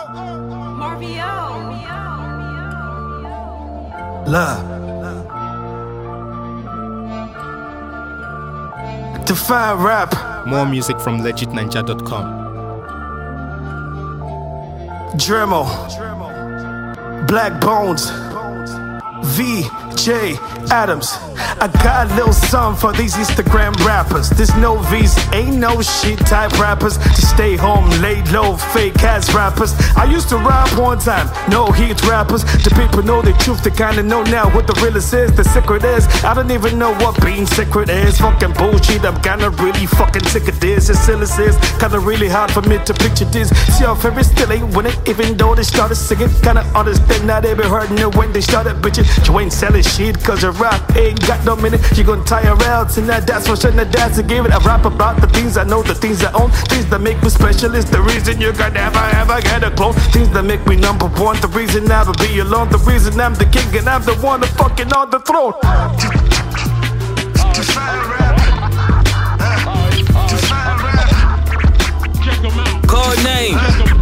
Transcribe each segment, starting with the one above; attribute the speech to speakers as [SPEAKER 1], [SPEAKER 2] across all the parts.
[SPEAKER 1] Love. Define rap.
[SPEAKER 2] More music from legitninja.com.
[SPEAKER 1] Dremel. Black Bones. VJ Adams. I got a little something for these Instagram rappers. There's no V's, ain't no shit type rappers. Just stay home, lay low, fake ass rappers. I used to rap one time, no heat rappers. The people know the truth, they kinda know now what the realest is. The secret is, I don't even know what being secret is. Fucking bullshit, I'm kinda really fucking sick of this. It's silly is kinda really hard for me to picture this. See how very still ain't winning, even though they started singing. Kinda understand now they be hurting it when they started bitching. You ain't selling shit cause your rap ain't got no minute. You gon' tire out tonight, that's for sure. That's to give it. I rap about the things I know, the things I own, things that make me special. It's the reason you can never ever get a clone. Things that make me number one, the reason I will be alone, the reason I'm the king and I'm the one that fucking on the throne. Define rap. Define rap.
[SPEAKER 3] Code name.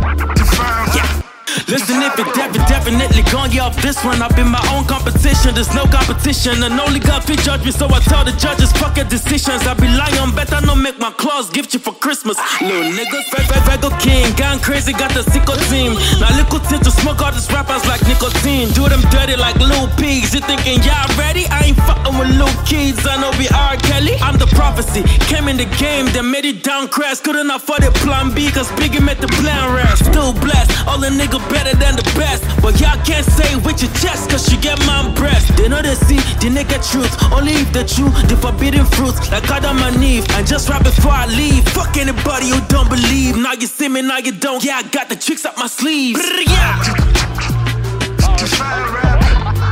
[SPEAKER 3] Listen, if it definitely gon' get off this one. I've been my own competition, there's no competition. And only God fit judge me, so I tell the judges, fuck your decisions. I be lying, better not make my claws gift you for Christmas. Little niggas, Vego King, gone crazy, got the sicko team. Now little tint to smoke all these rappers like nicotine. Do them dirty like Lil Pigs. You thinking y'all ready? I ain't fucking with Lil Kids, I know be R. Kelly. I'm the prophecy, came in the game, then made it down crash. Couldn't afford it plan B, cause Biggie made the plan rest. Still blessed, all the nigga better than the best. But y'all can't say with your chest, cause you get man breast. They know they see the naked truth, only if the truth, the forbidden fruits, like Adam and Eve. And just right before I leave, fuck anybody who don't believe. Now you see me, now you don't. Yeah, I got the tricks up my sleeves. Yeah.
[SPEAKER 1] Define rap.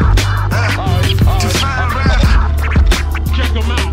[SPEAKER 1] Define rap.
[SPEAKER 4] Check them out.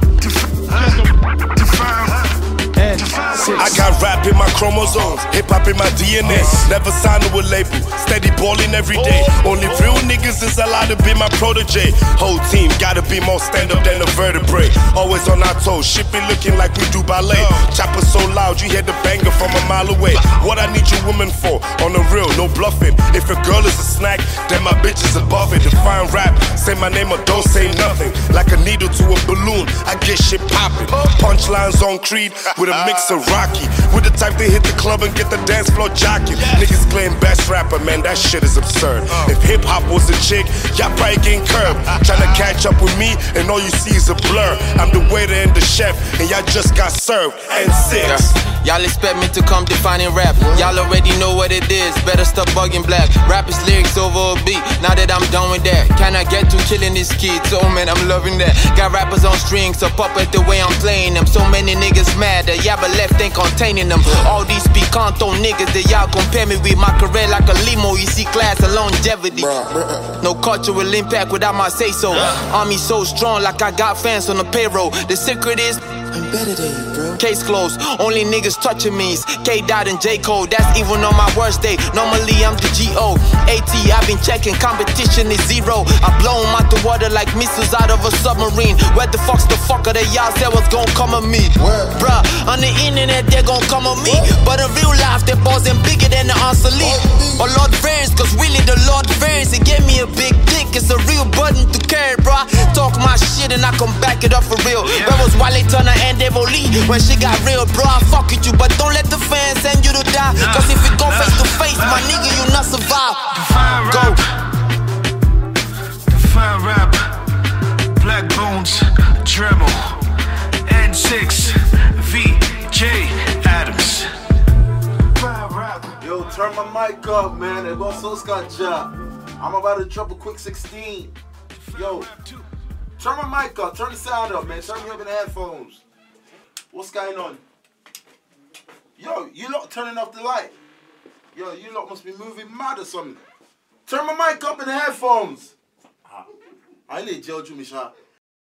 [SPEAKER 5] I got rap in my chromosomes, hip-hop in my DNA. Never signed to a label, steady balling every day. Only real niggas is allowed to be my protege. Whole team gotta be more stand-up than a vertebrae. Always on our toes, shit be looking like we do ballet. Chopper so loud, you hear the banger from a mile away. What I need your woman for, on the real, no bluffing. If a girl is a snack, then my bitch is above it. Define rap, say my name or don't say nothing. Like a needle to a balloon, I get shit popping. Punchlines on Creed with a mix of Rocky. With the type they hit the club and get the dance floor jocking. Niggas claim best rapper, man, that shit is absurd. If hip-hop was a chick, y'all probably getting curved. Tryna catch up with me and all you see is a blur. I'm the waiter and the chef and y'all just got served. And six.
[SPEAKER 6] Y'all expect me to come defining rap. Y'all already know what it is, better stop bugging black. Rap is lyrics over a beat, now that I'm done with that. Can I get to killing these kids? Oh man, I'm loving that. Got rappers on strings, so pop it the way I'm playing them. So many niggas mad that y'all but left ain't containing them. All these picanto niggas that y'all compare me with. My career like a limo, you see class and longevity. No cultural impact without my say so. Army so strong like I got fans on the payroll. The secret is I'm better than you, bro. Case closed, only niggas touching me. K-Dot and J-Cole, that's even on my worst day. Normally I'm the G.O. AT, I've been checking, competition is zero. I blow them out the water like missiles out of a submarine. Where the fuck's the fucker that y'all said was gon' come at me? Bruh, on the internet they gon' come at me. But in real life they balls ain't bigger than the obsolete. Or Lord Variance, cause really the Lord Variance, it gave me a big dick. It's a real button to carry, bruh. Talk my shit and I can back it up for real. Where was Wale Turner and Devoli when she got real, bro? I fuck with you, but don't let the fans send you to die. Cause if it go face to face, my nigga, you not survive.
[SPEAKER 1] Define rap. Define rap. Black Bones, Dremel, N6, VJ Adams.
[SPEAKER 7] Yo, turn my mic up, man. It was so Scott job. I'm about to drop a quick 16. Yo, turn my mic up. Turn the sound up, man. Turn me up in the headphones. What's going on? Yo, you lot turning off the light. Yo, you lot must be moving mad or something. Turn my mic up in the headphones. I need to jail you, Misha.